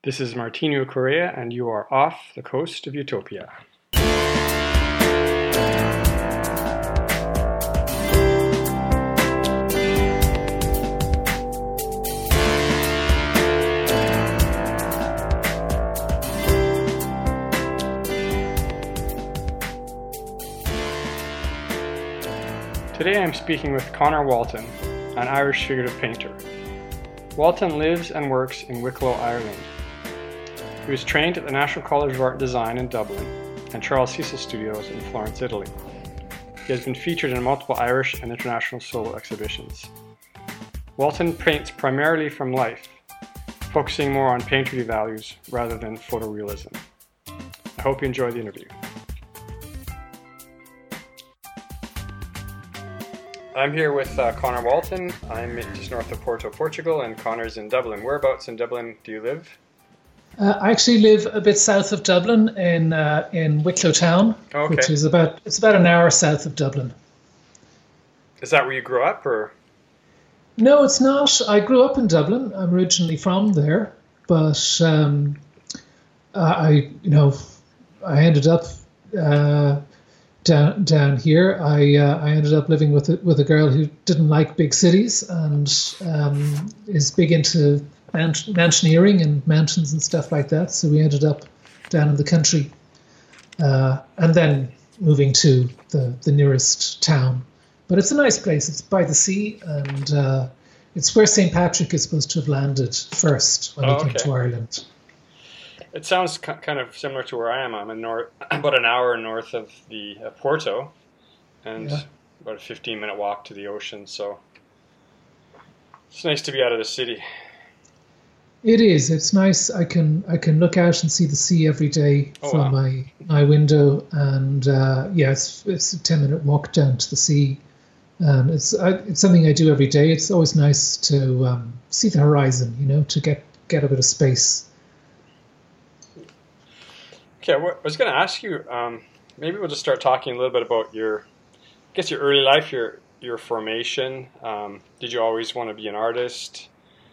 This is Martino Correa, and you are off the coast of Utopia. Today I'm speaking with Conor Walton, an Irish figurative painter. Walton lives and works in Wicklow, Ireland. He was trained at the National College of Art and Design in Dublin and Charles Cecil Studios in Florence, Italy. He has been featured in multiple Irish and international solo exhibitions. Walton paints primarily from life, focusing more on painterly values rather than photorealism. I hope you enjoy the interview. I'm here with Conor Walton. I'm just north of Porto, Portugal, and Conor's in Dublin. Whereabouts in Dublin do you live? I actually live a bit south of Dublin in Wicklow Town, which is about an hour south of Dublin. Is that where you grew up, or? No, it's not. I grew up in Dublin. I'm originally from there, but I ended up down here. I ended up living with a girl who didn't like big cities and is big into mountaineering and mountains and stuff like that. So we ended up down in the country, and then moving to the nearest town. But it's a nice place. It's by the sea, and it's where St. Patrick is supposed to have landed first when he came to Ireland. It sounds kind of similar to where I am. I'm in about an hour north of the Porto, and about a 15-minute walk to the ocean. So it's nice to be out of the city. It is. It's nice. I can look out and see the sea every day from my window, and it's a 10-minute walk down to the sea, and it's something I do every day. It's always nice to see the horizon, to get a bit of space. Okay, I was going to ask you. Maybe we'll just start talking a little bit about your early life, your formation. Did you always want to be an artist?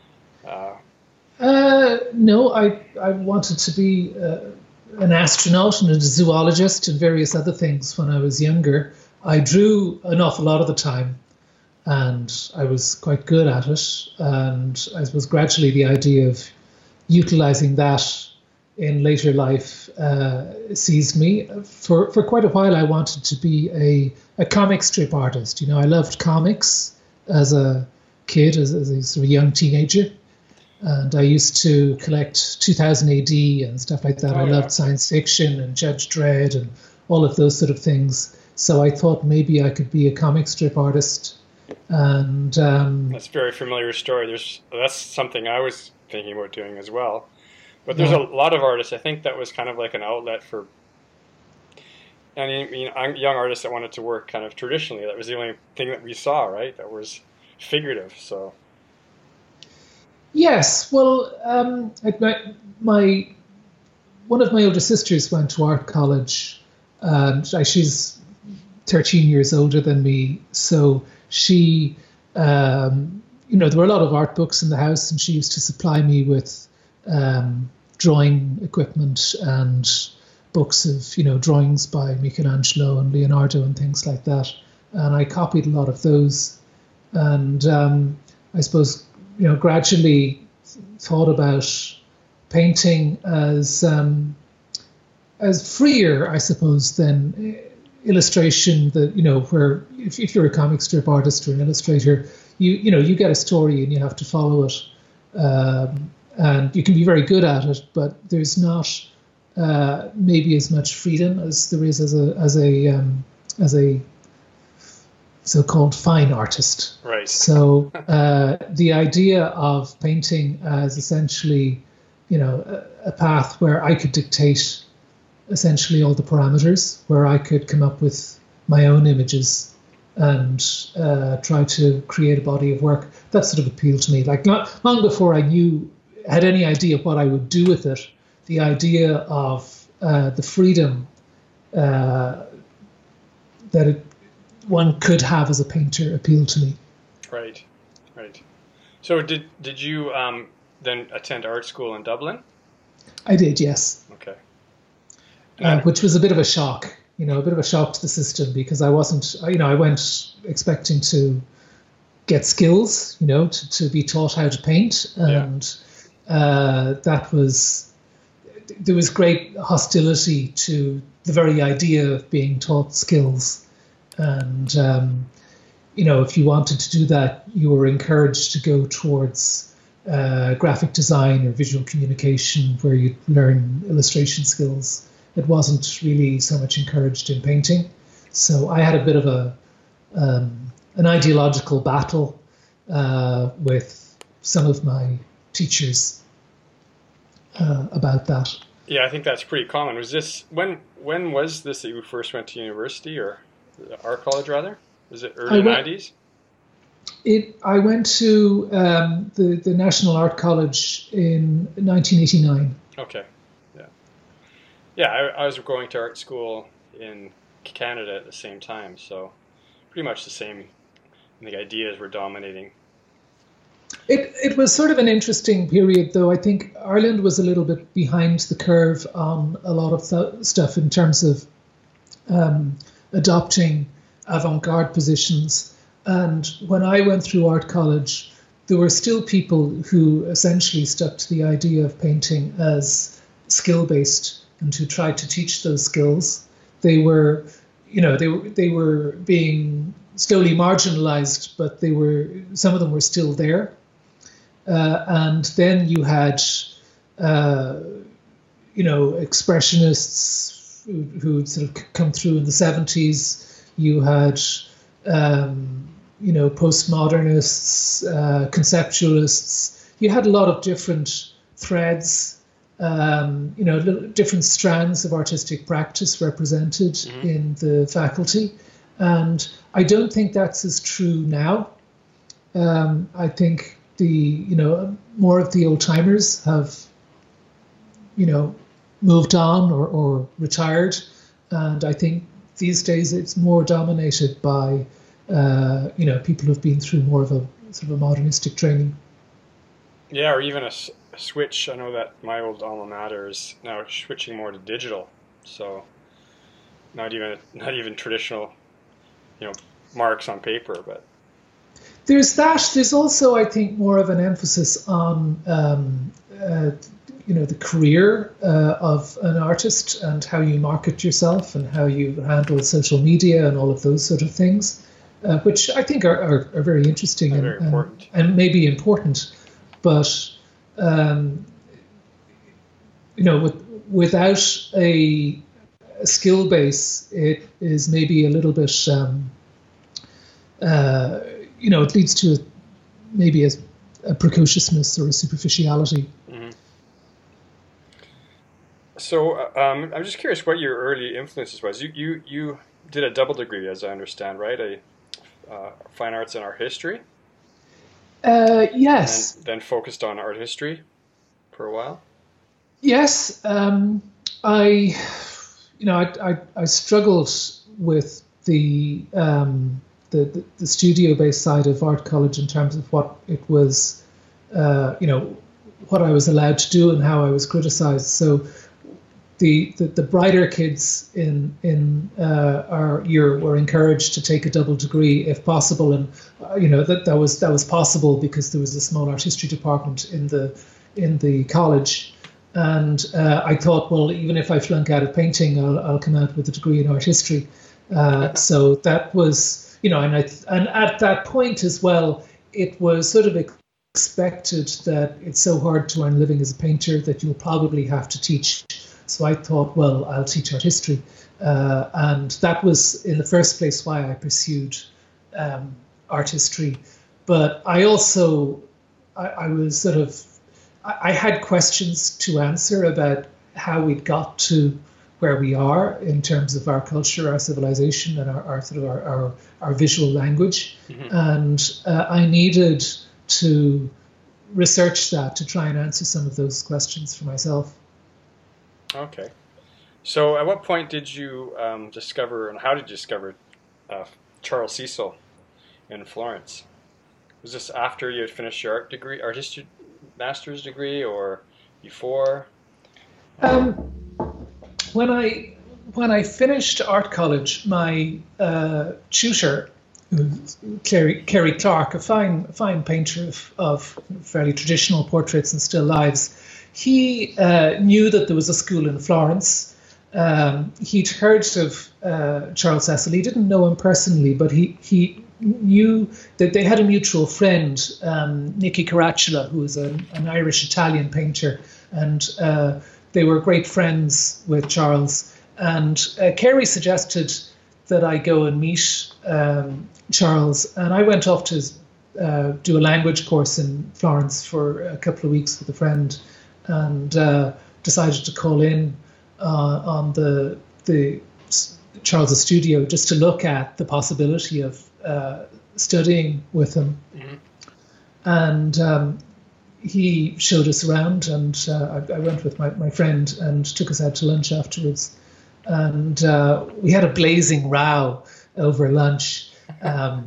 No, I wanted to be an astronaut and a zoologist and various other things when I was younger. I drew an awful lot of the time, and I was quite good at it. And I suppose gradually the idea of utilizing that in later life seized me. For quite a while, I wanted to be a comic strip artist. I loved comics as a kid, as a sort of young teenager. And I used to collect 2000 AD and stuff like that. I loved science fiction and Judge Dredd and all of those sort of things. So I thought maybe I could be a comic strip artist. And that's a very familiar story. That's something I was thinking about doing as well. But there's a lot of artists. I think that was kind of like an outlet for young artists that wanted to work kind of traditionally. That was the only thing that we saw, right? That was figurative. So. Yes, well, one of my older sisters went to art college, and she's 13 years older than me. So she, there were a lot of art books in the house, and she used to supply me with drawing equipment and books of, drawings by Michelangelo and Leonardo and things like that. And I copied a lot of those, and I suppose, gradually thought about painting as freer, I suppose, than illustration. That where if you're a comic strip artist or an illustrator, you get a story and you have to follow it, and you can be very good at it, but there's not maybe as much freedom as there is as a so-called fine artist. Right. So the idea of painting as essentially, a path where I could dictate essentially all the parameters, where I could come up with my own images and try to create a body of work, that sort of appealed to me. Like not long before I had any idea what I would do with it, the idea of the freedom that one could have as a painter appealed to me. Right. So did you then attend art school in Dublin? I did, yes. Okay. And Which was a bit of a shock, a bit of a shock to the system because I wasn't, I went expecting to get skills, to be taught how to paint. yeah. And there was great hostility to the very idea of being taught skills. And, if you wanted to do that, you were encouraged to go towards graphic design or visual communication where you'd learn illustration skills. It wasn't really so much encouraged in painting. So I had a bit of an ideological battle with some of my teachers about that. Yeah, I think that's pretty common. Was this when was this that you first went to university or art college rather? Was it early 90s? I went to the National Art College in 1989. Okay, yeah. Yeah, I was going to art school in Canada at the same time, so pretty much the same. I think ideas were dominating. It was sort of an interesting period, though. I think Ireland was a little bit behind the curve on a lot of stuff in terms of adopting avant-garde positions. And when I went through art college, there were still people who essentially stuck to the idea of painting as skill-based and who tried to teach those skills. They were, they were being slowly marginalized, but some of them were still there. And then you had, expressionists who'd sort of come through in the 70s. You had, postmodernists, conceptualists. You had a lot of different threads, different strands of artistic practice represented in the faculty. And I don't think that's as true now. I think more of the old timers have, moved on or retired. And I think these days it's more dominated by, people who've been through more of a sort of a modernistic training. Yeah, or even a switch. I know that my old alma mater is now switching more to digital. So not even traditional, marks on paper, but there's that. There's also, I think, more of an emphasis on, the career of an artist and how you market yourself and how you handle social media and all of those sort of things, which I think are very interesting very important. And maybe important, but without a skill base, it is maybe a little bit. It leads to maybe a precociousness or a superficiality. Mm-hmm. So I'm just curious what your early influences was. You did a double degree, as I understand, right? A fine arts and art history. Yes. And then focused on art history for a while. Yes. I struggled with the studio-based side of art college in terms of what it was, what I was allowed to do and how I was criticized. So the brighter kids in our year were encouraged to take a double degree if possible, and that was possible because there was a small art history department in the college. And I thought, well, even if I flunk out of painting, I'll come out with a degree in art history. So that was, and at that point as well, it was sort of expected that it's so hard to earn a living as a painter that you'll probably have to teach. So I thought, well, I'll teach art history. And that was, in the first place, why I pursued art history. But I also, I was sort of, I had questions to answer about how we'd got to where we are in terms of our culture, our civilization, and our visual language. Mm-hmm. And I needed to research that to try and answer some of those questions for myself. Okay. So at what point did you discover, and how did you discover Charles Cecil in Florence? Was this after you had finished your art history master's degree, or before? Um, when I finished art college, my tutor, Kerry Clark, a fine painter of fairly traditional portraits and still lifes, he knew that there was a school in Florence. He'd heard of Charles Cecil. He didn't know him personally, but he knew that they had a mutual friend, Nicky Caracciolo, who was an Irish-Italian painter, and they were great friends with Charles. And Kerry suggested that I go and meet Charles, and I went off to do a language course in Florence for a couple of weeks with a friend, and decided to call in on the Charles's studio just to look at the possibility of studying with him. Mm-hmm. And he showed us around, and I went with my friend and took us out to lunch afterwards. And we had a blazing row over lunch. I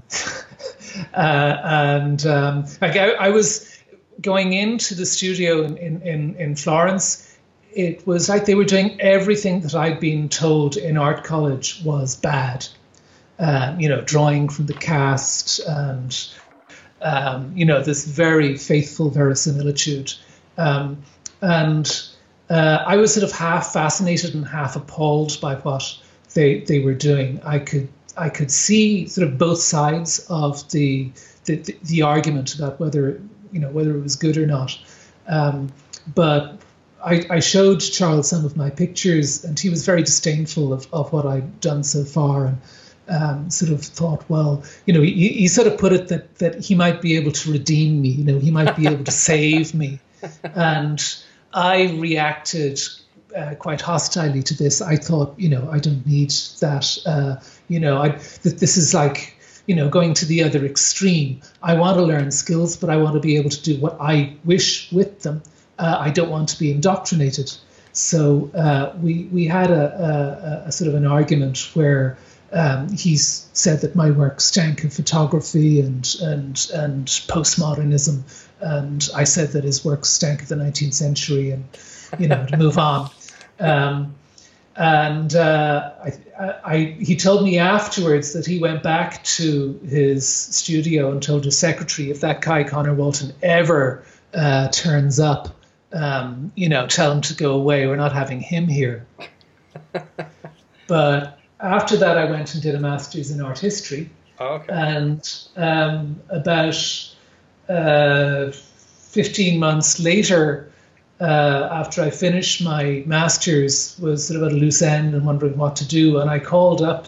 was going into the studio in Florence. It was like they were doing everything that I'd been told in art college was bad. Drawing from the cast and, this very faithful verisimilitude. I was sort of half fascinated and half appalled by what they were doing. I could see sort of both sides of the argument about whether it was good or not. But I showed Charles some of my pictures, and he was very disdainful of what I'd done so far, and sort of thought, well, he sort of put it that he might be able to redeem me, he might be able to save me. And I reacted quite hostilely to this. I thought, I don't need that. This is like, going to the other extreme. I want to learn skills, but I want to be able to do what I wish with them. I don't want to be indoctrinated. So we had a sort of an argument where he said that my work stank of photography and postmodernism, and I said that his work stank of the 19th century, and to move on. He told me afterwards that he went back to his studio and told his secretary, if that guy Conor Walton ever turns up, tell him to go away. We're not having him here. But after that, I went and did a master's in art history. Oh, okay. And about 15 months later, after I finished my master's, was sort of at a loose end and wondering what to do. And I called up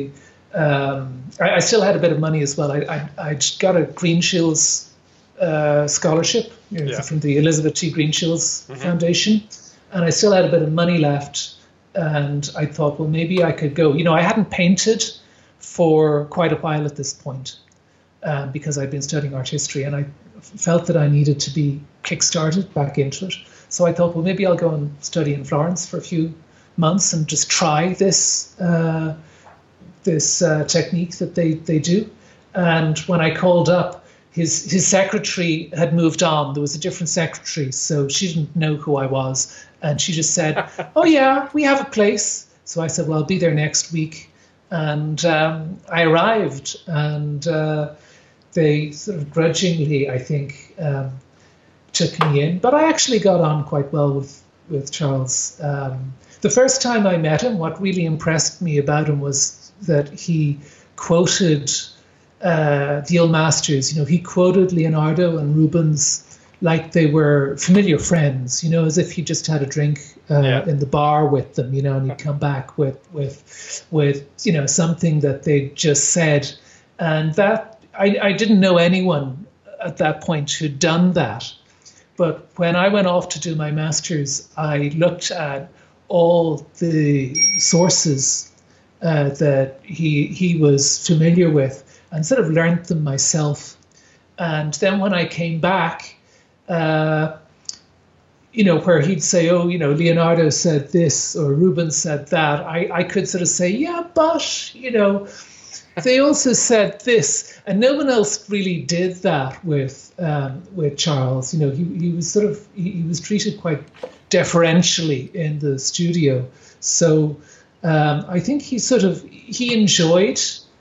I still had a bit of money as well. I'd got a Greenshields scholarship from the Elizabeth T. Greenshields Foundation. And I still had a bit of money left. And I thought, well, maybe I could go. I hadn't painted for quite a while at this point because I'd been studying art history, and I felt that I needed to be kickstarted back into it. So I thought, well, maybe I'll go and study in Florence for a few months and just try this technique that they do. And when I called up, his secretary had moved on. There was a different secretary, so she didn't know who I was. And she just said, oh, yeah, we have a place. So I said, well, I'll be there next week. And I arrived, and they sort of grudgingly, I think, took me in. But I actually got on quite well with Charles. The first time I met him, what really impressed me about him was that he quoted the old masters. He quoted Leonardo and Rubens like they were familiar friends, as if he just had a drink in the bar with them, and he'd come back with something that they just said. And that I didn't know anyone at that point who'd done that. But when I went off to do my master's, I looked at all the sources that he was familiar with and sort of learned them myself. And then when I came back, where he'd say, oh, Leonardo said this or Rubens said that, I could sort of say, yeah, but, they also said this. And no one else really did that with Charles. He was treated quite deferentially in the studio. So I think he enjoyed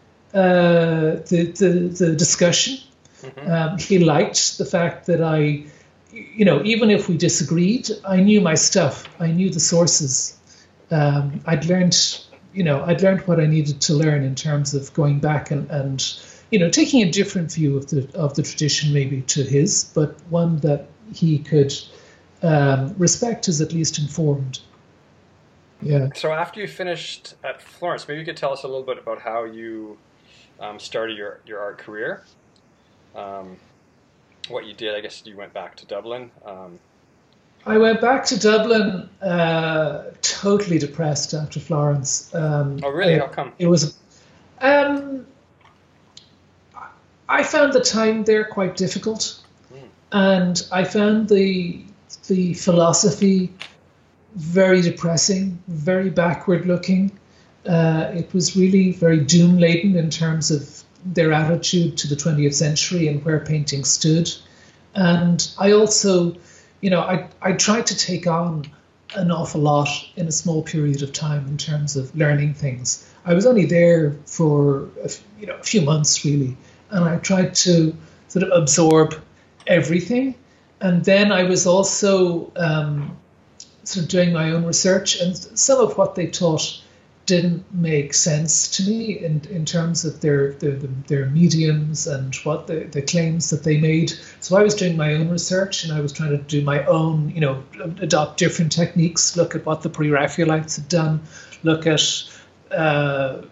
the discussion. He liked the fact that I, even if we disagreed, I knew my stuff. I knew the sources. I'd learned what I needed to learn in terms of going back and taking a different view of the tradition maybe to his, but one that he could respect as at least informed. Yeah. So after you finished at Florence, maybe you could tell us a little bit about how you started your art career. What you did, I guess you went back to Dublin. I went back to Dublin totally depressed after Florence. Oh, really? How come? It was. I found the time there quite difficult, and I found the philosophy very depressing, very backward looking. It was really very doom laden in terms of their attitude to the 20th century and where painting stood. And I also, I tried to take on an awful lot in a small period of time in terms of learning things. I was only there for a few months really, and I tried to sort of absorb everything. And then I was also sort of doing my own research, and some of what they taught didn't make sense to me in terms of their mediums and what the claims that they made. So I was doing my own research, and I was trying to do my own, adopt different techniques, look at what the pre-Raphaelites had done, look at, a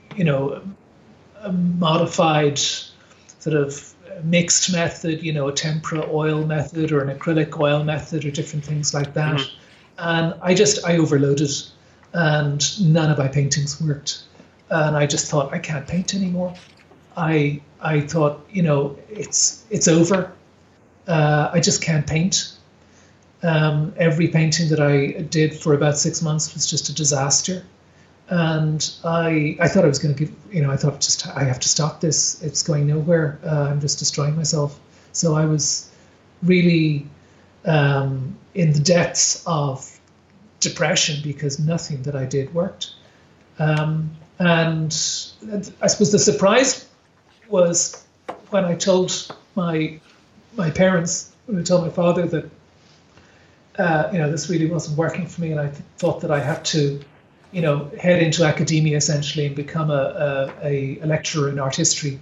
modified sort of mixed method, a tempera oil method or an acrylic oil method or different things like that. Mm-hmm. And I overloaded, and none of my paintings worked. And I just thought, I can't paint anymore. I thought, it's over. I just can't paint. Every painting that I did for about 6 months was just a disaster. And I thought I was going to give, I thought I have to stop this. It's going nowhere. I'm just destroying myself. So I was really in the depths of depression because nothing that I did worked. And I suppose the surprise was when I told my parents, when I told my father that, this really wasn't working for me, and I thought that I had to, head into academia essentially and become a lecturer in art history.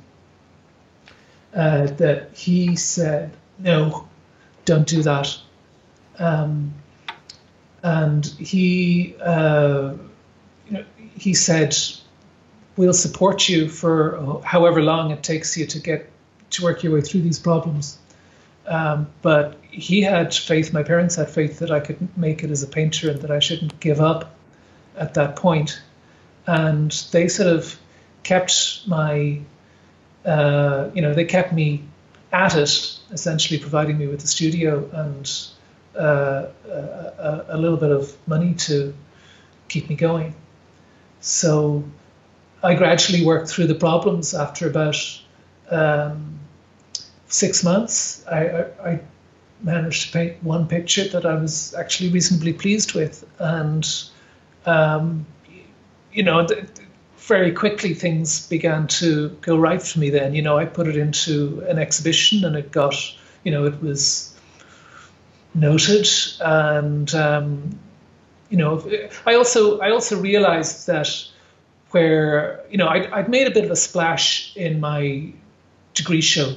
That he said, no, don't do that. And he said, we'll support you for however long it takes you to work your way through these problems. But he had faith, my parents had faith that I could make it as a painter and that I shouldn't give up at that point. And they sort of kept they kept me at it, essentially providing me with the studio and a little bit of money to keep me going. So I gradually worked through the problems. After about 6 months, I managed to paint one picture that I was actually reasonably pleased with. And, very quickly things began to go right for me then. I put it into an exhibition and it got, it was noted. And, I also realized that where, I'd made a bit of a splash in my degree show.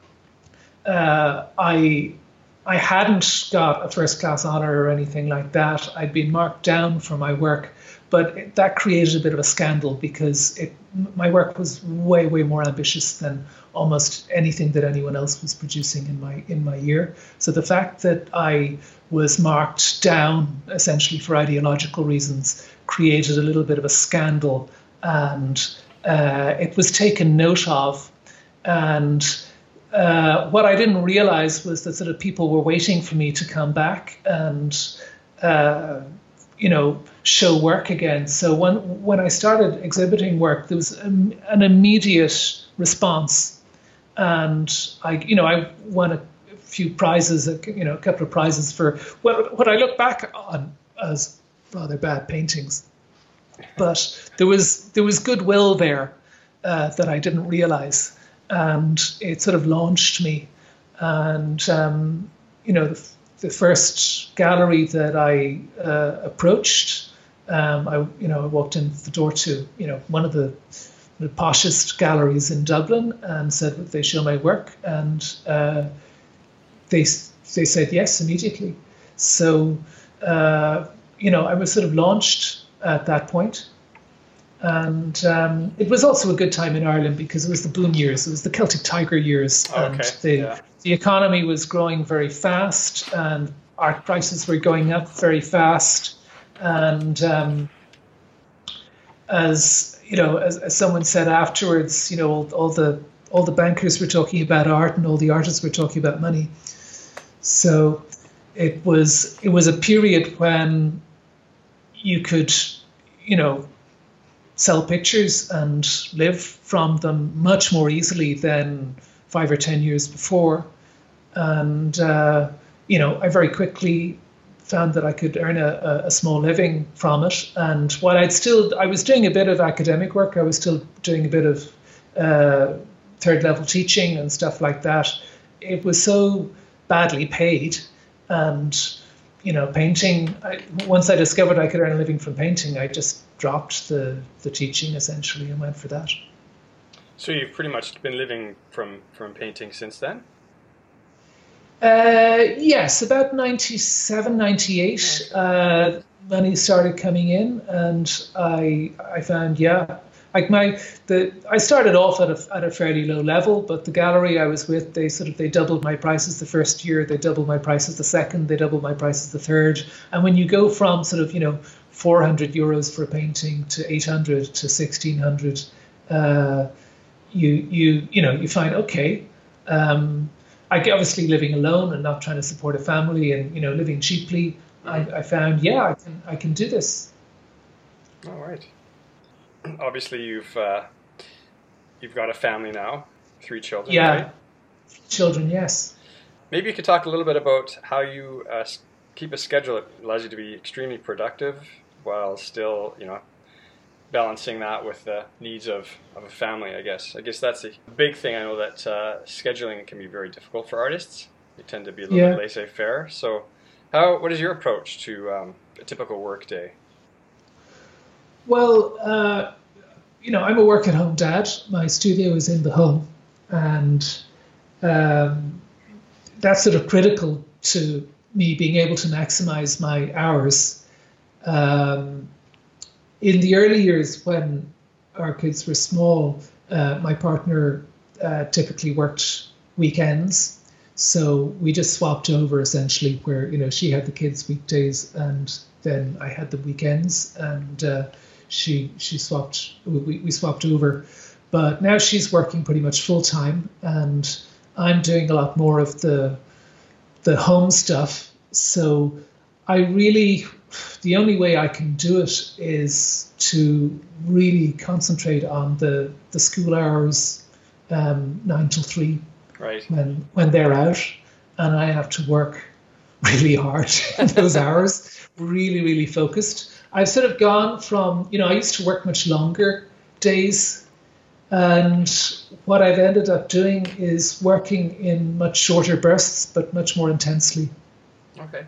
I hadn't got a first class honor or anything like that. I'd been marked down for my work, but that created a bit of a scandal because my work was way, way more ambitious than almost anything that anyone else was producing in my year. So the fact that I was marked down essentially for ideological reasons created a little bit of a scandal, and it was taken note of. And what I didn't realize was that sort of people were waiting for me to come back and, show work again. So when I started exhibiting work, there was an immediate response. And I won few prizes, a couple of prizes for what I look back on as rather bad paintings. But there was goodwill there that I didn't realize, and it sort of launched me. And the first gallery that I approached, I walked in the door to one of the poshest galleries in Dublin and said would they show my work, and they said yes immediately. So I was sort of launched at that point. And it was also a good time in Ireland because it was the boom years. It was the Celtic Tiger years. And the economy was growing very fast and art prices were going up very fast. And as someone said afterwards, all the bankers were talking about art and all the artists were talking about money. So it was a period when you could, sell pictures and live from them much more easily than 5 or 10 years before. And, I very quickly found that I could earn a small living from it. And while I was doing a bit of academic work, I was still doing a bit of third level teaching and stuff like that. It was so badly paid. And, painting, once I discovered I could earn a living from painting, I just dropped the teaching essentially and went for that. So you've pretty much been living from painting since then? Yes, about 97, 98, money started coming in, and I found, I started off at a fairly low level, but the gallery I was with, they doubled my prices the first year, they doubled my prices the second, they doubled my prices the third. And when you go from 400 euros for a painting to 800 to 1600, you find, okay, I obviously living alone and not trying to support a family and living cheaply. I found I can do this. All right. Obviously, you've got a family now, 3 children. Yeah, right? Children, yes. Maybe you could talk a little bit about how you keep a schedule that allows you to be extremely productive while still, balancing that with the needs of a family, I guess. I guess that's a big thing. I know that scheduling can be very difficult for artists. They tend to be a little bit laissez-faire. So what is your approach to a typical work day? Well, I'm a work-at-home dad. My studio is in the home, and that's sort of critical to me being able to maximize my hours. In the early years when our kids were small, my partner typically worked weekends. So we just swapped over essentially where, she had the kids weekdays and then I had the weekends, and we swapped over. But now she's working pretty much full time and I'm doing a lot more of the home stuff. So the only way I can do it is to really concentrate on the school hours, 9 till 3, right, when they're out, and I have to work really hard in those hours, really, really focused. I've sort of gone from, I used to work much longer days, and what I've ended up doing is working in much shorter bursts, but much more intensely. Okay.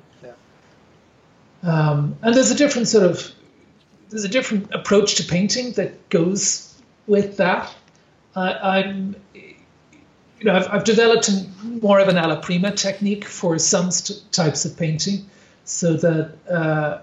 And there's a different approach to painting that goes with that. I've developed more of an alla prima technique for some types of painting, so that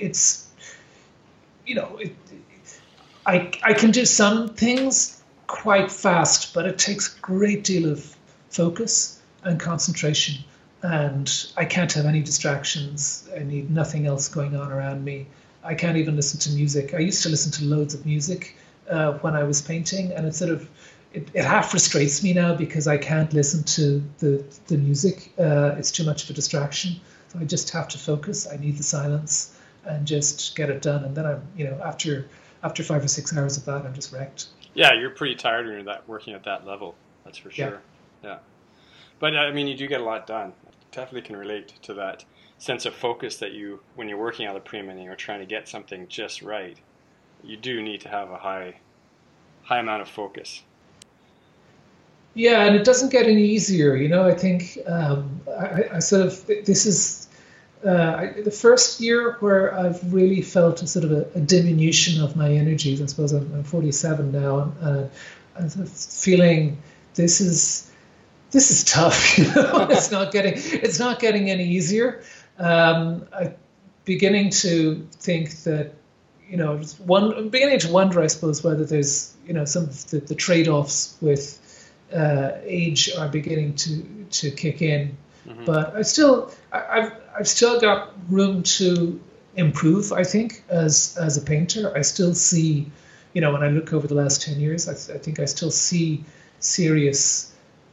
I can do some things quite fast, but it takes a great deal of focus and concentration. And I can't have any distractions. I need nothing else going on around me. I can't even listen to music. I used to listen to loads of music when I was painting, and it half frustrates me now because I can't listen to the music. It's too much of a distraction. So I just have to focus. I need the silence and just get it done. And then I'm, after 5 or 6 hours of that, I'm just wrecked. Yeah, you're pretty tired when you're working at that level. That's for sure. Yeah. But I mean, you do get a lot done. I definitely can relate to that sense of focus that you, when you're working on the pre-minting or trying to get something just right, you do need to have a high amount of focus. Yeah, and it doesn't get any easier. I think I sort of this is the first year where I've really felt a sort of a diminution of my energies. I suppose I'm 47 now, and I'm sort of feeling this is tough. It's not getting any easier. I'm beginning to think that I'm beginning to wonder, I suppose, whether there's some of the trade-offs with age are beginning to kick in. Hmm. But I've still got room to improve. I think as a painter, I still see, when I look over the last 10 years, I think I still see serious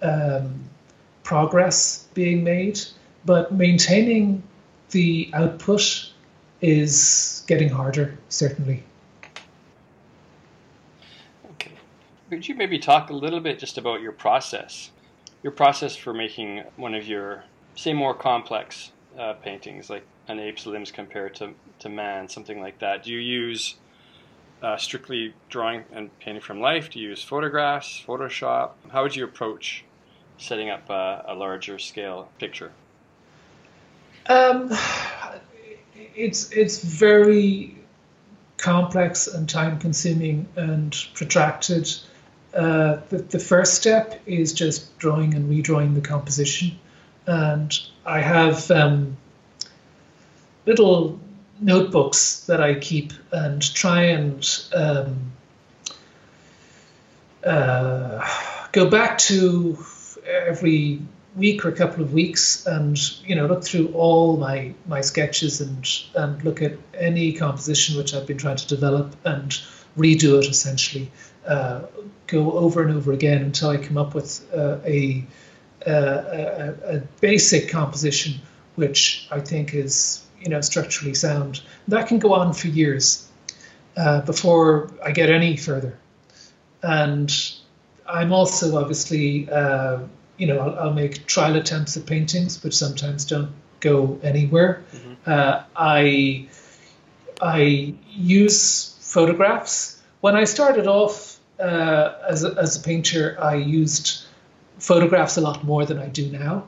progress being made. But maintaining the output is getting harder, certainly. Okay. Could you maybe talk a little bit just about your process for making one of your, say, more complex paintings, like an ape's limbs compared to man, something like that? Do you use strictly drawing and painting from life? Do you use photographs, Photoshop? How would you approach setting up a larger scale picture? Um, it's very complex and time consuming and protracted. The first step is just drawing and redrawing the composition. And I have little notebooks that I keep and try and go back to every week or a couple of weeks and look through all my sketches and look at any composition which I've been trying to develop and redo it essentially, go over and over again until I come up with a basic composition which I think is structurally sound. That can go on for years before I get any further. And I'm also obviously I'll make trial attempts at paintings, which sometimes don't go anywhere. Mm-hmm. I use photographs. When I started off as a painter, I used photographs a lot more than I do now.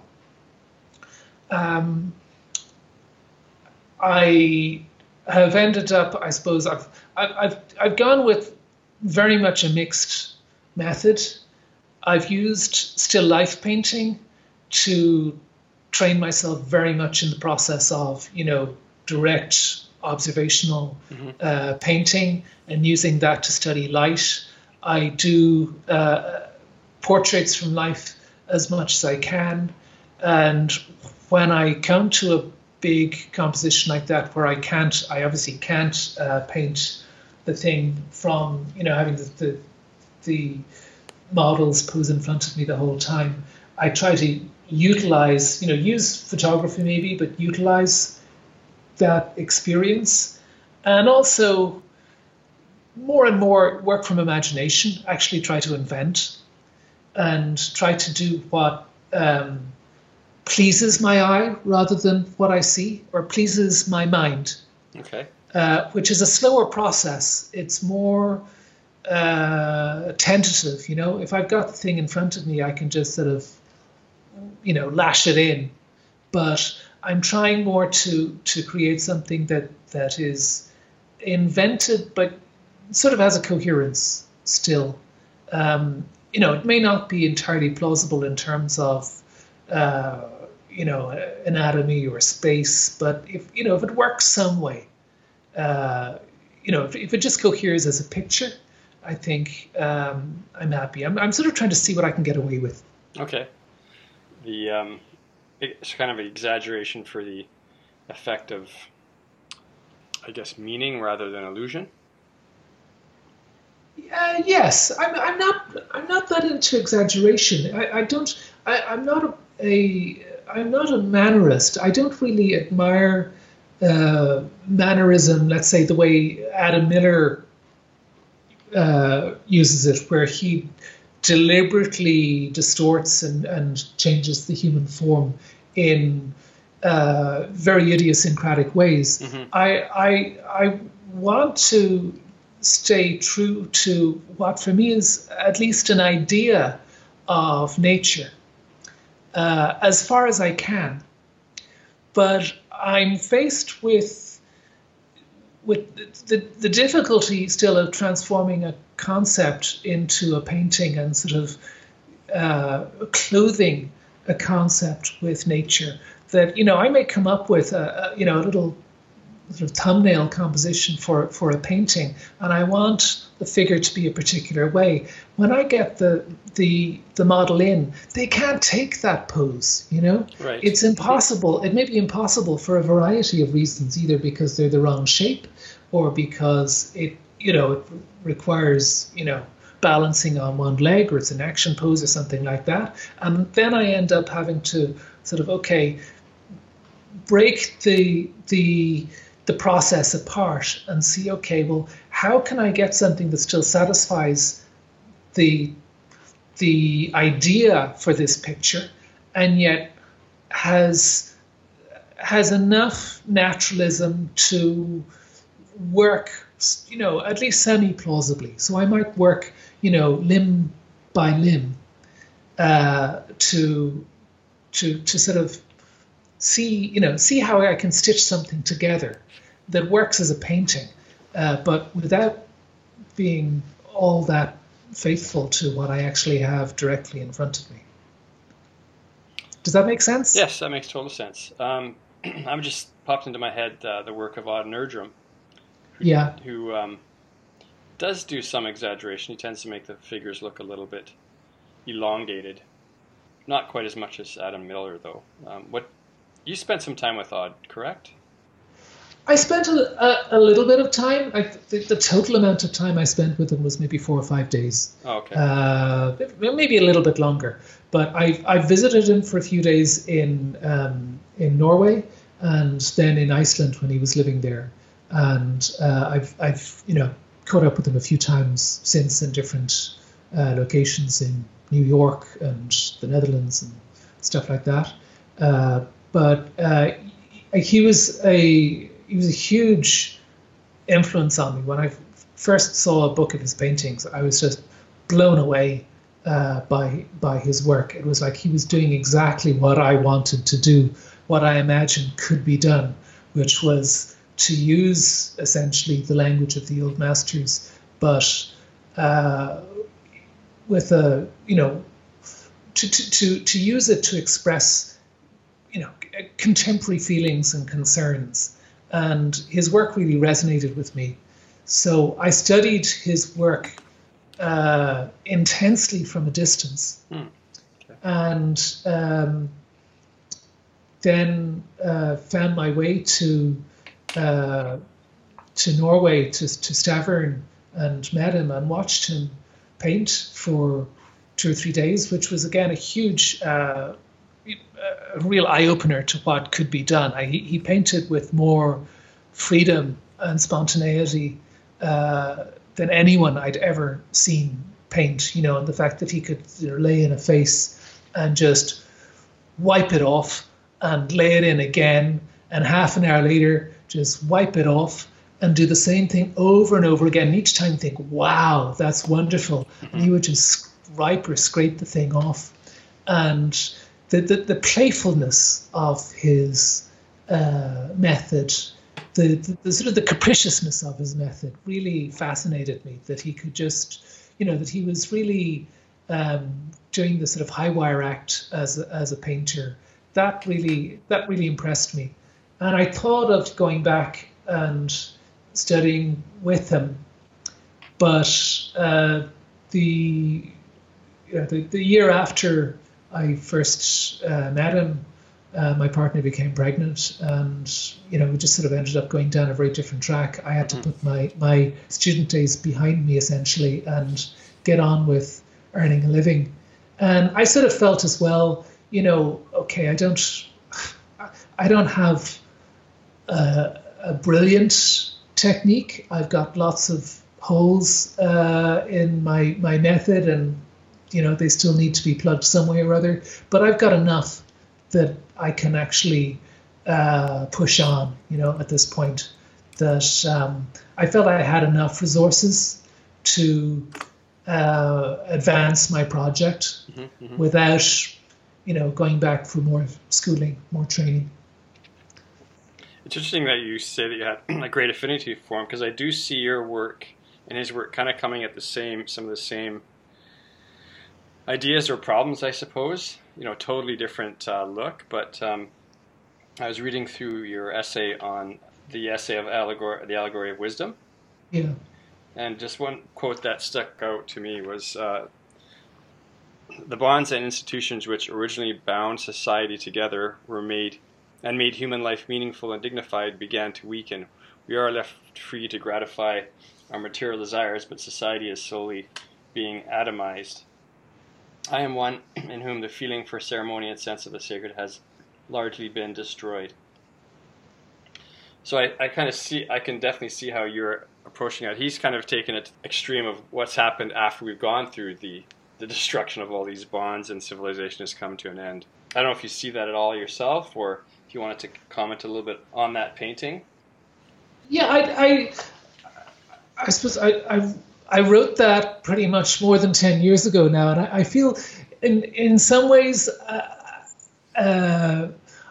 I have ended up, I suppose, I've gone with very much a mixed method. I've used still life painting to train myself very much in the process of, direct observational Mm-hmm. painting and using that to study light. I do portraits from life as much as I can. And when I come to a big composition like that where I obviously can't paint the thing from, having the models pose in front of me the whole time. I try to utilize, use photography maybe, but utilize that experience. And also more and more work from imagination, actually try to invent and try to do what pleases my eye rather than what I see, or pleases my mind. Okay. Which is a slower process. It's more tentative, If I've got the thing in front of me, I can just sort of, lash it in. But I'm trying more to create something that is invented, but sort of has a coherence still. It may not be entirely plausible in terms of, anatomy or space, but if it works some way, if it just coheres as a picture, I think I'm happy. I'm sort of trying to see what I can get away with. Okay. It's kind of an exaggeration for the effect of, I guess, meaning rather than illusion. Yes, I'm not that into exaggeration. I'm not a mannerist. I don't really admire mannerism. Let's say the way Adam Miller uses it, where he deliberately distorts and changes the human form in very idiosyncratic ways. I want to stay true to what for me is at least an idea of nature as far as I can. But I'm faced with the difficulty still of transforming a concept into a painting and sort of clothing a concept with nature. That, I may come up with a little sort of thumbnail composition for a painting, and I want the figure to be a particular way. When I get the model in, they can't take that pose, Right. It's impossible. It may be impossible for a variety of reasons, either because they're the wrong shape or because it requires, balancing on one leg, or it's an action pose or something like that. And then I end up having to sort of, break the process apart and see, well, how can I get something that still satisfies the idea for this picture and yet has enough naturalism to work, at least semi-plausibly. So I might work, limb by limb to sort of see how I can stitch something together that works as a painting, but without being all that faithful to what I actually have directly in front of me. Does that make sense? Yes, that makes total sense. I'm just popped into my head the work of Auden Erdrum, who does do some exaggeration. He tends to make the figures look a little bit elongated. Not quite as much as Adam Miller, though. You spent some time with Aud, correct? I spent a little bit of time. The total amount of time I spent with him was maybe 4 or 5 days. Oh, okay. Maybe a little bit longer. But I visited him for a few days in Norway and then in Iceland when he was living there. And I've caught up with him a few times since in different locations in New York and the Netherlands and stuff like that. But he was a huge influence on me. When I first saw a book of his paintings, I was just blown away by his work. It was like he was doing exactly what I wanted to do, what I imagined could be done, which was to use essentially the language of the old masters, but with to use it to express contemporary feelings and concerns. And his work really resonated with me. So I studied his work intensely from a distance. Okay. And then found my way to Norway, to Stavern, and met him and watched him paint for 2 or 3 days, which was again a huge a real eye-opener to what could be done. He painted with more freedom and spontaneity than anyone I'd ever seen paint, and the fact that he could lay in a face and just wipe it off and lay it in again, and half an hour later just wipe it off and do the same thing over and over again. And each time think, wow, that's wonderful. And he would just wipe or scrape the thing off. And the playfulness of his method, the sort of the capriciousness of his method really fascinated me, that he could just, that he was really doing the sort of high wire act as a painter. That really impressed me. And I thought of going back and studying with him, but the year after I first met him, my partner became pregnant, and we just sort of ended up going down a very different track. I had to put my student days behind me essentially and get on with earning a living. And I sort of felt as well, okay, I don't have a brilliant technique. I've got lots of holes in my method, and they still need to be plugged some way or other. But I've got enough that I can actually push on, at this point, that I felt I had enough resources to advance my project without, going back for more schooling, more training. It's interesting that you say that you had a great affinity for him, because I do see your work and his work kind of coming at some of the same ideas or problems, I suppose. Totally different look. But I was reading through your essay on the essay of the allegory of wisdom. Yeah. And just one quote that stuck out to me was, the bonds and institutions which originally bound society together made human life meaningful and dignified began to weaken. We are left free to gratify our material desires, but society is slowly being atomized. I am one in whom the feeling for ceremony and sense of the sacred has largely been destroyed. So I can definitely see how you're approaching it. He's kind of taken it to the extreme of what's happened after we've gone through the destruction of all these bonds and civilization has come to an end. I don't know if you see that at all yourself, or if you wanted to comment a little bit on that painting. Yeah, I suppose I wrote that pretty much more than 10 years ago now, and I feel in some ways I'm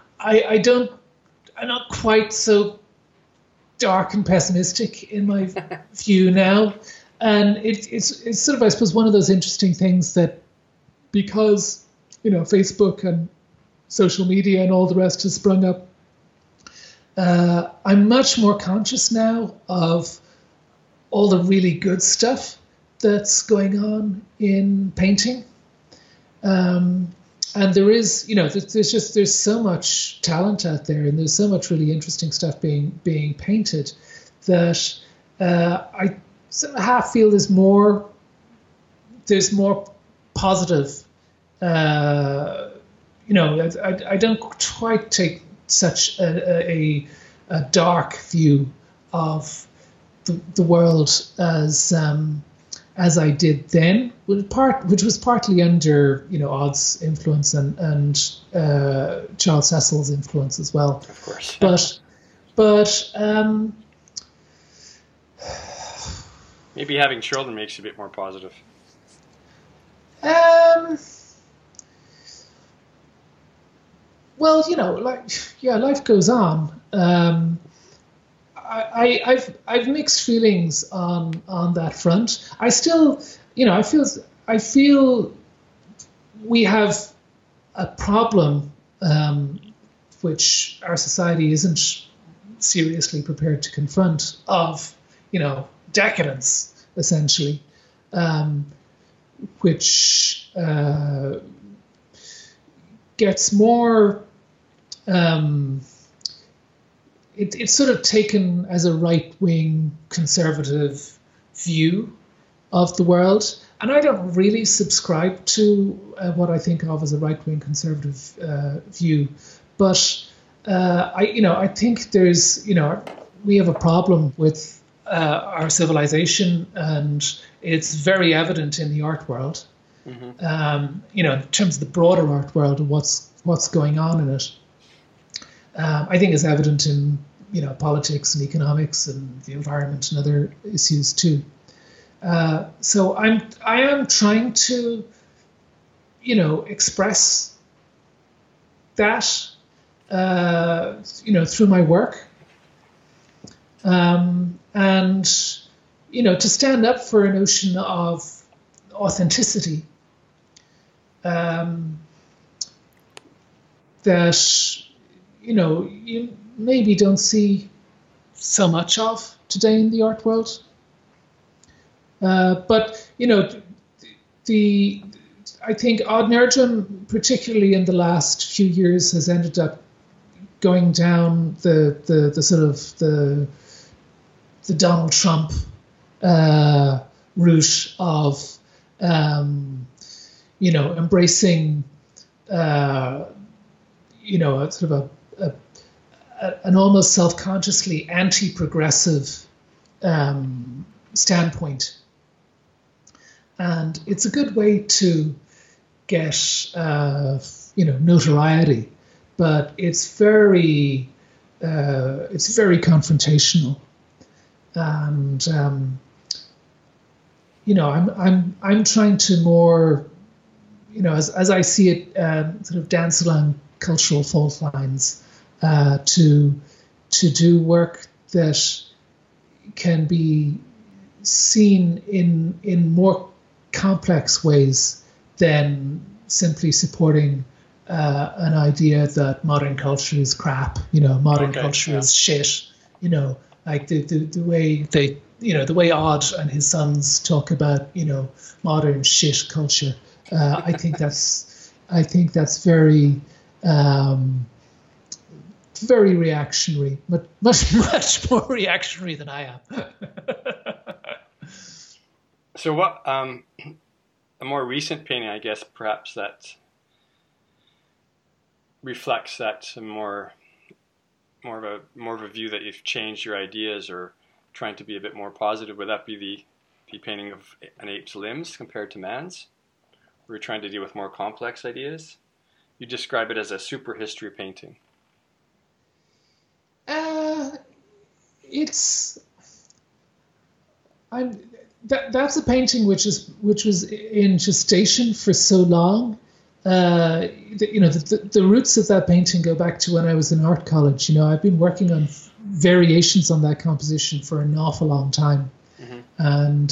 not quite so dark and pessimistic in my view now. And it's sort of, I suppose, one of those interesting things that because, Facebook and social media and all the rest has sprung up, I'm much more conscious now of all the really good stuff that's going on in painting. And there is, there's so much talent out there, and there's so much really interesting stuff being painted that I sort of half feel there's more positive. I don't quite take such a dark view of the world as I did then, which was partly under Odd's influence and Charles Cecil's influence as well. Of course. But maybe having children makes you a bit more positive. Well, life goes on. I've mixed feelings on that front. I still, I feel we have a problem which our society isn't seriously prepared to confront of, decadence, essentially, which gets more. It's sort of taken as a right-wing conservative view of the world, and I don't really subscribe to what I think of as a right-wing conservative view. But I think there's, we have a problem with our civilization, and it's very evident in the art world. Mm-hmm. In terms of the broader art world and what's going on in it. I think it's evident in politics and economics and the environment and other issues too. So I am trying to express that through my work, and to stand up for a notion of authenticity that you maybe don't see so much of today in the art world. But I think Odd Nerdrum, particularly in the last few years, has ended up going down the sort of the Donald Trump route of embracing a sort of an almost self-consciously anti-progressive standpoint. and it's a good way to get notoriety, but it's very confrontational, and I'm trying to more, as I see it, sort of dance along cultural fault lines, to do work that can be seen in more complex ways than simply supporting an idea that modern culture is crap. Modern culture is shit. Like the way the way Odd and his sons talk about modern shit culture. I think that's very very reactionary, but much more reactionary than I am. So what a more recent painting, I guess, perhaps that reflects that more of a view that you've changed your ideas or trying to be a bit more positive. Would that be the painting of an ape's limbs compared to man's? We're trying to deal with more complex ideas. You describe it as a super history painting. That's a painting which was in gestation for so long. The roots of that painting go back to when I was in art college. I've been working on variations on that composition for an awful long time, and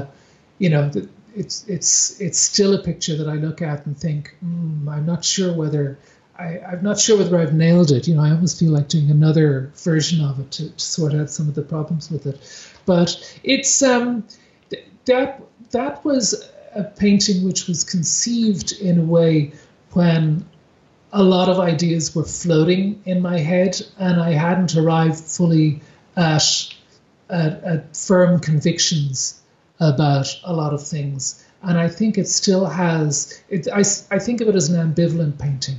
it's still a picture that I look at and think, I'm not sure whether I've nailed it. I almost feel like doing another version of it to sort out some of the problems with it. But it's that was a painting which was conceived in a way when a lot of ideas were floating in my head and I hadn't arrived fully at firm convictions about a lot of things. And I think it still has. I think of it as an ambivalent painting.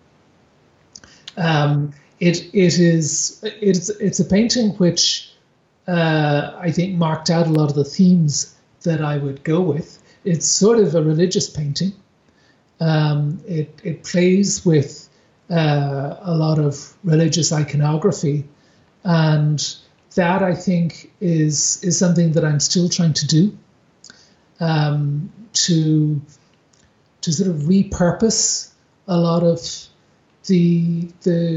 It's a painting which I think marked out a lot of the themes that I would go with. It's sort of a religious painting. It plays with a lot of religious iconography, and that I think is something that I'm still trying to do, to sort of repurpose a lot of the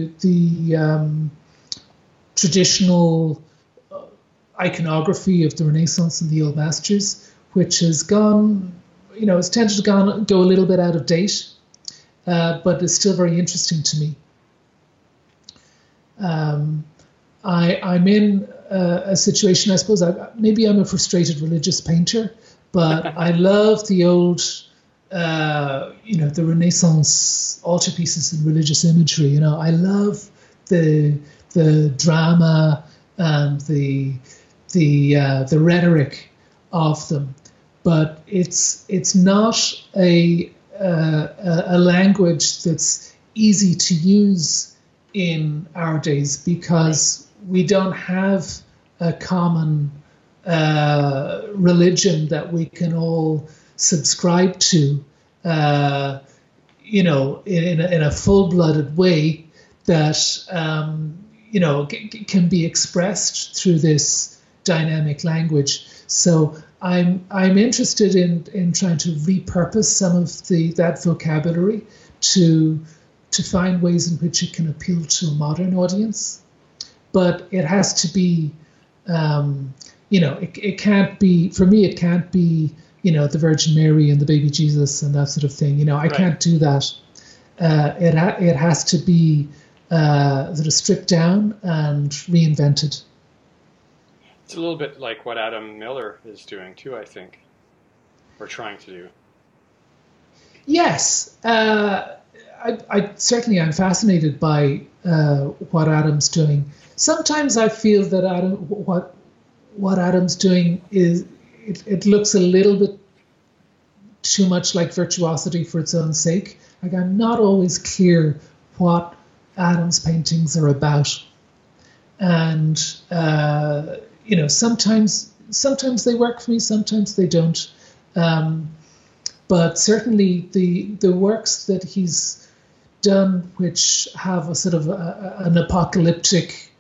traditional iconography of the Renaissance and the Old Masters, which has gone, it's tended to go a little bit out of date, but is still very interesting to me. I'm in a situation, I suppose, maybe I'm a frustrated religious painter, but I love the old, the Renaissance altarpieces and religious imagery. I love the drama and the rhetoric of them, but it's not a language that's easy to use in our days because we don't have a common religion that we can all subscribe to, in a full-blooded way that can be expressed through this dynamic language. So I'm interested in trying to repurpose some of that vocabulary to find ways in which it can appeal to a modern audience. But it has to be, it can't be, for me, it can't be, the Virgin Mary and the baby Jesus and that sort of thing. I can't do that. It has to be sort of stripped down and reinvented. It's a little bit like what Adam Miller is doing too, I think, or trying to do. Yes, I certainly am fascinated by what Adam's doing. Sometimes I feel that what Adam's doing is it looks a little bit too much like virtuosity for its own sake. Like I'm not always clear what Adam's paintings are about, and sometimes they work for me, sometimes they don't. But certainly the works that he's done, which have a sort of an apocalyptic,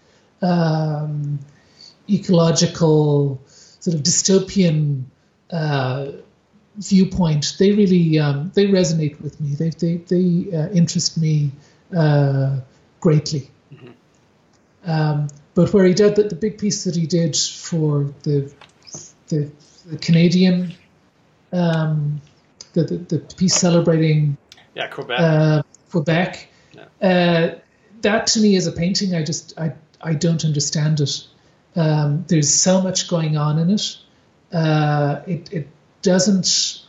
ecological, sort of dystopian viewpoint, they really they resonate with me. They interest me greatly. Mm-hmm. But where he did the big piece that he did for the Canadian, the piece celebrating Quebec. Yeah. That to me is a painting. I don't understand it. There's so much going on in it. It doesn't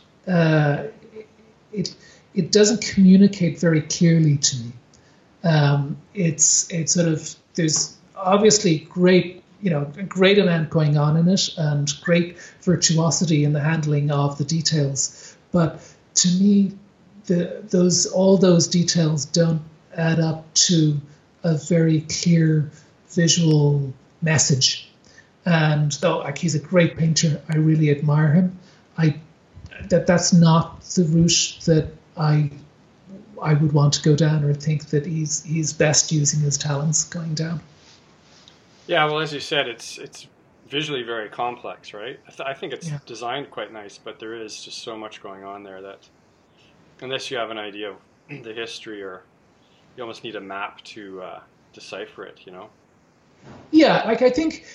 it doesn't communicate very clearly to me. It's sort of, there's obviously great amount going on in it and great virtuosity in the handling of the details. But to me, all those details don't add up to a very clear visual message. And though he's a great painter, I really admire him. That's not the route that I would want to go down, or think that he's best using his talents going down. Yeah, well, as you said, it's visually very complex, right? I think it's designed quite nice, but there is just so much going on there that unless you have an idea of the history, or you almost need a map to decipher it, Yeah, I think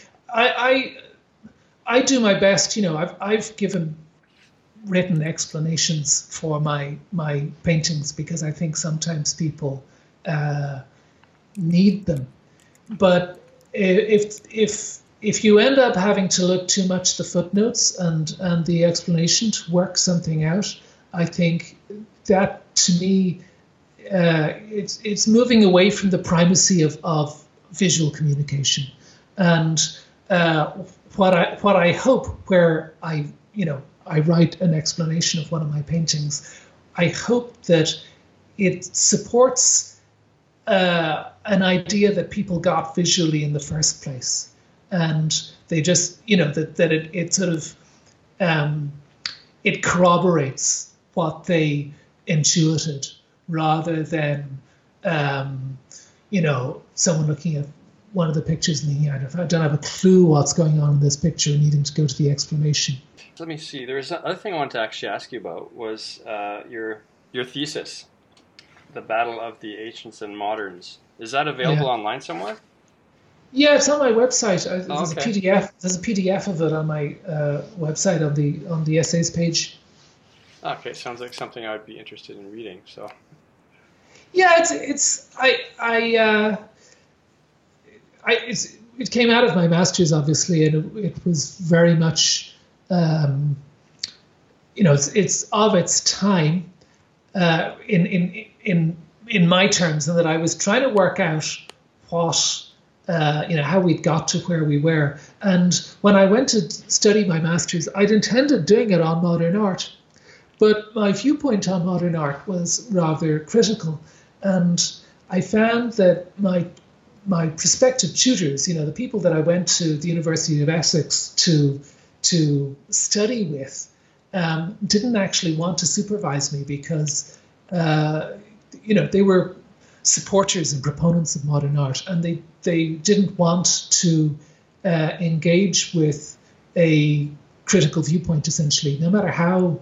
I do my best. I've given written explanations for my paintings because I think sometimes people need them. But if you end up having to look too much at the footnotes and the explanation to work something out, I think that to me it's moving away from the primacy of visual communication. And what I hope, where I write an explanation of one of my paintings, I hope that it supports an idea that people got visually in the first place, and they just that it sort of it corroborates what they intuited, rather than someone looking at one of the pictures and thinking, I don't have a clue what's going on in this picture, and needing to go to the explanation. Let me see. There's another thing I wanted to actually ask you about was your thesis, The Battle of the Ancients and Moderns. Is that available online somewhere? Yeah, it's on my website. There's a PDF. There's a PDF of it on my website on the essays page. Okay, sounds like something I would be interested in reading. So. Yeah, it came out of my master's, obviously, and it was very much, it's of its time in my terms, and that I was trying to work out what, how we'd got to where we were. And when I went to study my master's, I'd intended doing it on modern art, but my viewpoint on modern art was rather critical, and I found that my prospective tutors, the people that I went to the University of Essex to study with, didn't actually want to supervise me because, they were supporters and proponents of modern art, and they didn't want to engage with a critical viewpoint, essentially, no matter how,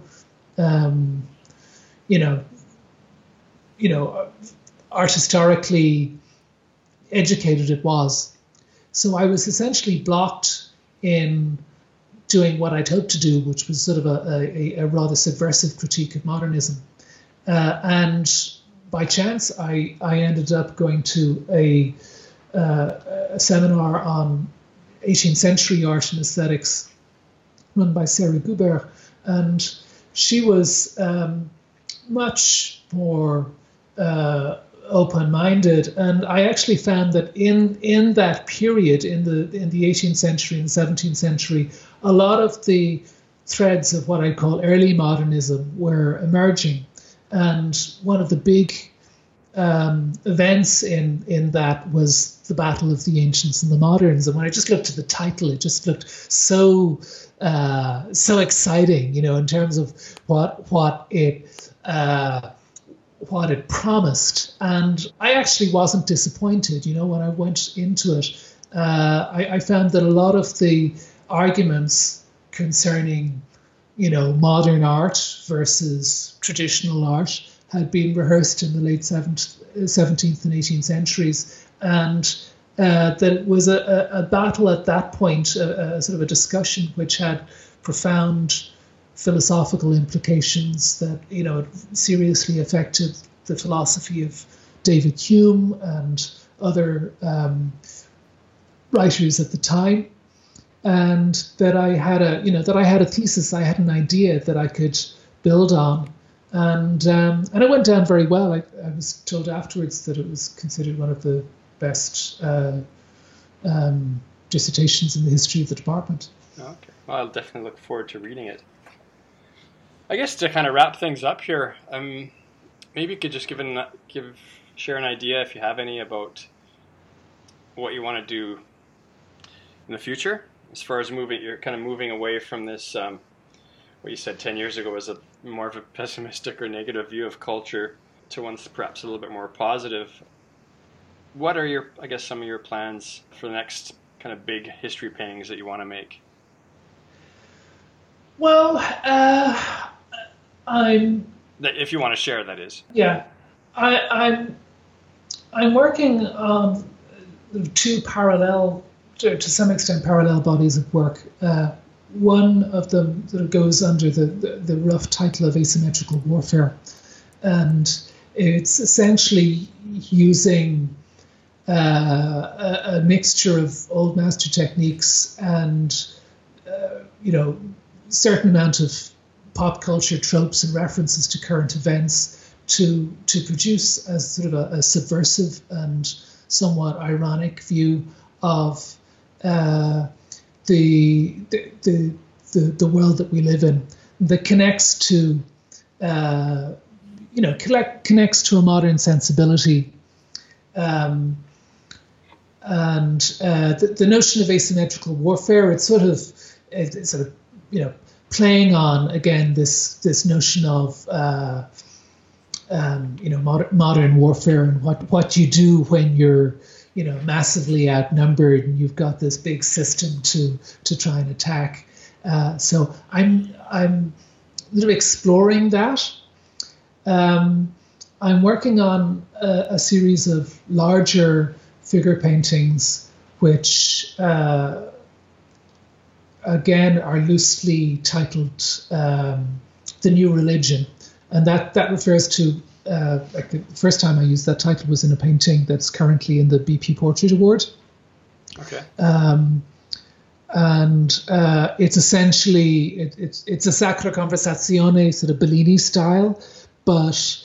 art historically educated it was. So I was essentially blocked in doing what I'd hoped to do, which was sort of a rather subversive critique of modernism. And by chance, I ended up going to a seminar on 18th century art and aesthetics run by Sarah Goubert, and she was much more open-minded, and I actually found that in that period, in the 18th century and 17th century, a lot of the threads of what I call early modernism were emerging, and one of the big events in that was the Battle of the Ancients and the Moderns. And when I just looked at the title, it just looked so so exciting, in terms of what it promised. And I actually wasn't disappointed. When I went into it, I found that a lot of the arguments concerning, modern art versus traditional art had been rehearsed in the late 17th and 18th centuries. And that it was a battle at that point, a sort of a discussion which had profound philosophical implications that, it seriously affected the philosophy of David Hume and other writers at the time. And that I had a thesis, I had an idea that I could build on. And it went down very well. I was told afterwards that it was considered one of the best dissertations in the history of the department. Okay. Well, I'll definitely look forward to reading it. I guess to kind of wrap things up here, maybe you could just share an idea, if you have any, about what you want to do in the future as far as you're kind of moving away from this, what you said 10 years ago was more of a pessimistic or negative view of culture to one that's perhaps a little bit more positive. What are some of your plans for the next kind of big history paintings that you want to make? Well, if you want to share, that is. Yeah, I'm working on two parallel, to some extent, parallel bodies of work. One of them sort of goes under the rough title of asymmetrical warfare, and it's essentially using a mixture of old master techniques and certain amount of pop culture tropes and references to current events to produce as sort of a subversive and somewhat ironic view of the world that we live in, that connects to connects to a modern sensibility. And the notion of asymmetrical warfare, it's sort of playing on, again, this notion of modern warfare and what you do when you're massively outnumbered and you've got this big system to try and attack. So I'm sort of exploring that. I'm working on a series of larger figure paintings, which again are loosely titled "The New Religion," and that refers to the first time I used that title was in a painting that's currently in the BP Portrait Award. Okay. And it's essentially it's a Sacra Conversazione, sort of Bellini style, but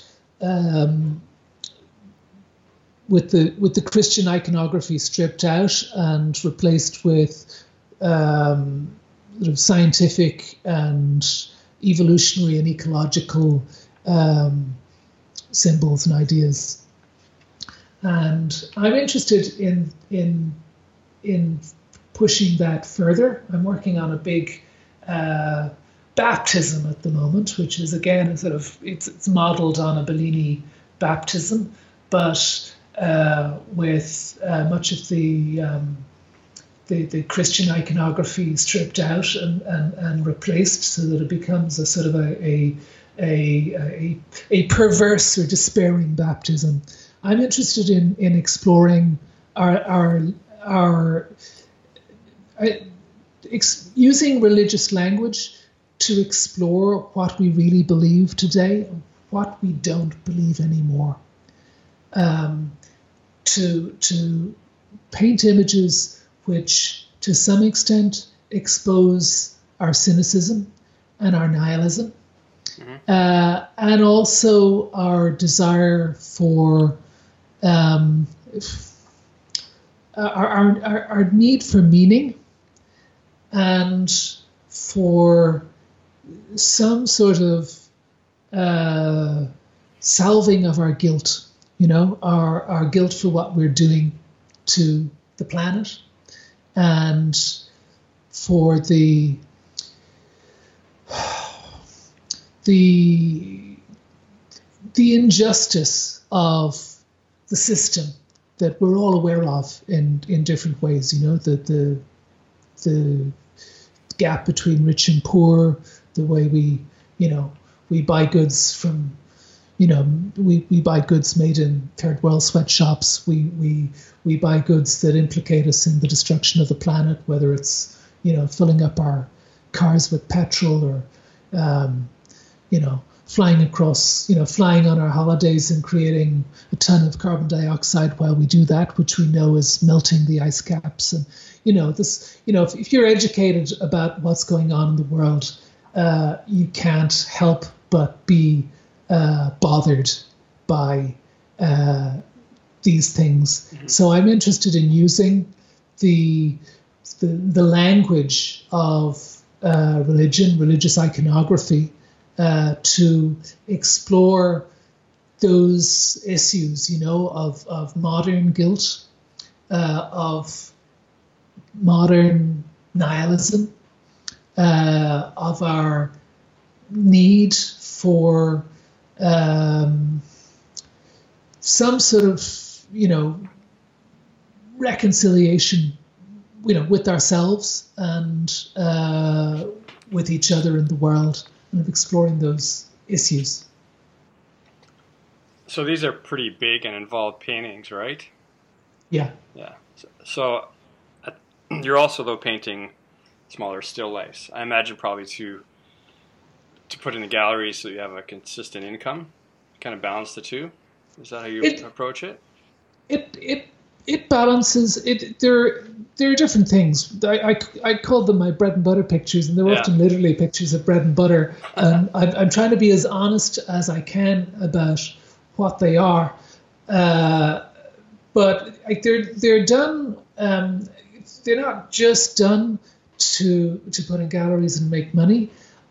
with the Christian iconography stripped out and replaced with sort of scientific and evolutionary and ecological symbols and ideas. And I'm interested in pushing that further. I'm working on a big baptism at the moment, which is again it's modeled on a Bellini baptism, but with much of the Christian iconography stripped out and replaced, so that it becomes a sort of a perverse or despairing baptism. I'm interested in exploring using religious language to explore what we really believe today, what we don't believe anymore. To paint images which, to some extent, expose our cynicism and our nihilism, and also our desire for our need for meaning and for some sort of salving of our guilt, our guilt for what we're doing to the planet, and for the the injustice of the system that we're all aware of in different ways. You know, the gap between rich and poor, the way we buy goods from, we buy goods made in third world sweatshops. We buy goods that implicate us in the destruction of the planet, whether it's, filling up our cars with petrol or, flying on our holidays and creating a ton of carbon dioxide while we do that, which we know is melting the ice caps. And, if you're educated about what's going on in the world, you can't help but be bothered by these things. Mm-hmm. So I'm interested in using the language of religious iconography to explore those issues, of modern guilt, of modern nihilism, of our need for some sort of, reconciliation, with ourselves and with each other in the world, and of exploring those issues. So these are pretty big and involved paintings, right? Yeah. Yeah. So you're also, though, painting smaller still lifes. I imagine probably to put in the gallery so you have a consistent income, kind of balance the two. Is that how you approach it? It balances it. There are different things. I call them my bread and butter pictures, and they're often literally pictures of bread and butter. I'm trying to be as honest as I can about what they are, but they're done. They're not just done to put in galleries and make money.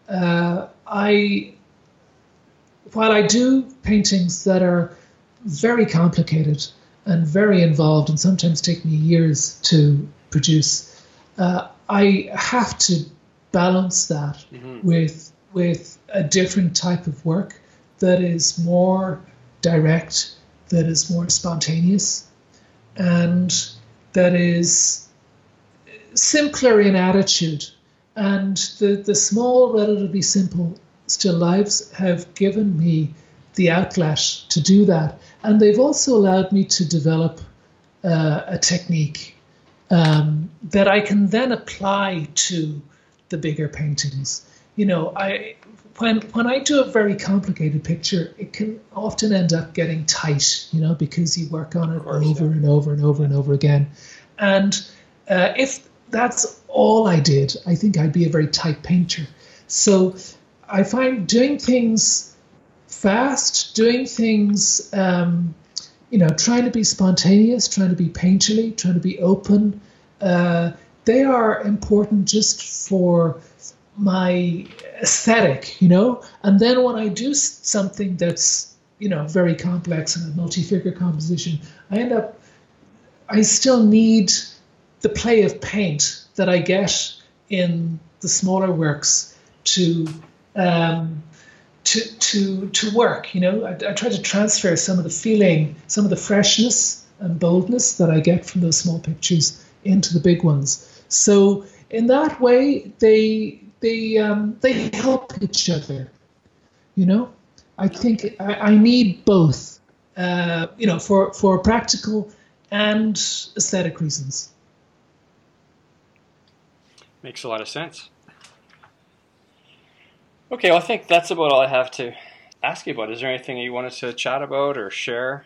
While I do paintings that are very complicated and very involved and sometimes take me years to produce, I have to balance that with a different type of work that is more direct, that is more spontaneous, and that is simpler in attitude. And the small, relatively simple still lives have given me the outlet to do that. And they've also allowed me to develop a technique that I can then apply to the bigger paintings. When I do a very complicated picture, it can often end up getting tight, because you work on it over and over and over and over again. And if that's all I did, I think I'd be a very tight painter. So I find doing things fast, doing things, trying to be spontaneous, trying to be painterly, trying to be open, they are important just for my aesthetic, And then when I do something that's, very complex and a multi-figure composition, I still need the play of paint that I get in the smaller works to work. I try to transfer some of the feeling, some of the freshness and boldness that I get from those small pictures into the big ones. So in that way, they help each other. I think I need both. For practical and aesthetic reasons. Makes a lot of sense. Okay, well, I think that's about all I have to ask you about. Is there anything you wanted to chat about or share?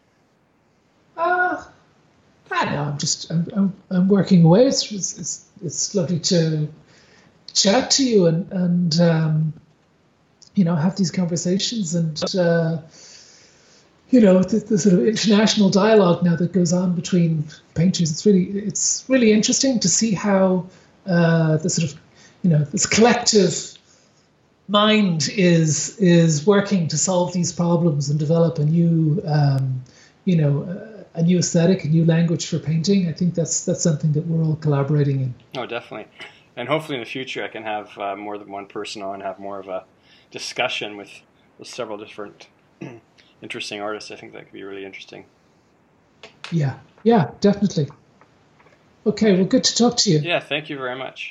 I don't know. I'm working away. It's lovely to chat to you and have these conversations and the sort of international dialogue now that goes on between painters. It's really interesting to see how the sort of this collective mind is working to solve these problems and develop a new a new aesthetic, a new language for painting. I think that's something that we're all collaborating in. Oh, definitely. And hopefully in the future I can have more than one person on, have more of a discussion with several different interesting artists. I think that could be really interesting. Yeah, definitely. Okay, well, good to talk to you. Yeah, thank you very much.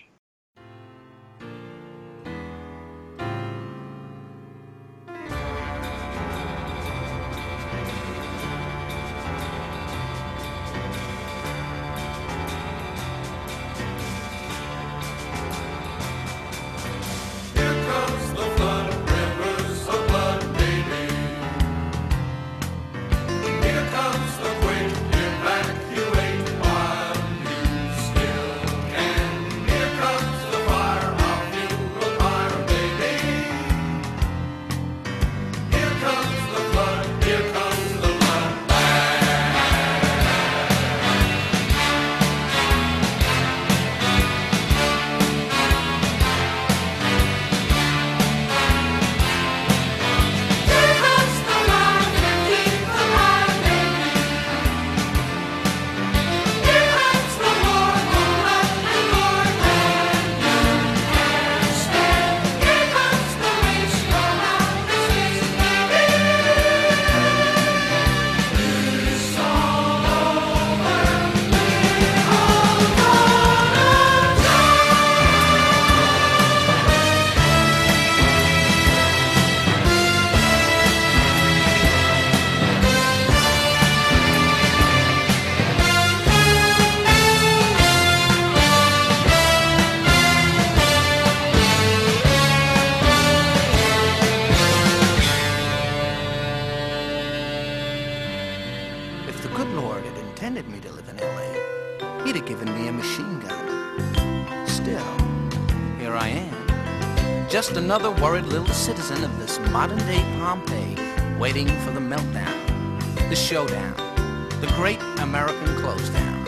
Just another worried little citizen of this modern-day Pompeii, waiting for the meltdown, the showdown, the great American close down.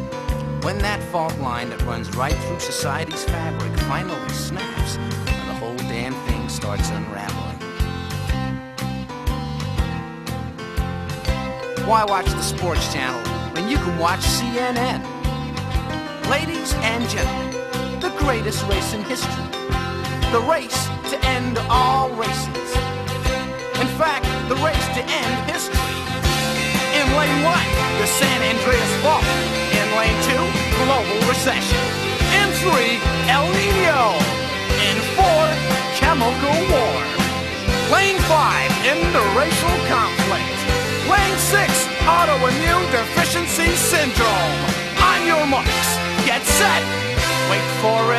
When that fault line that runs right through society's fabric finally snaps, and the whole damn thing starts unraveling. Why watch the sports channel when you can watch CNN? Ladies and gentlemen, the greatest race in history. The race to end all races. In fact, the race to end history. In lane 1, the San Andreas Fault. In lane 2, global recession. In 3, El Nino. In 4, chemical war. Lane 5, interracial conflict. Lane 6, autoimmune deficiency syndrome. On your marks, get set, wait for it.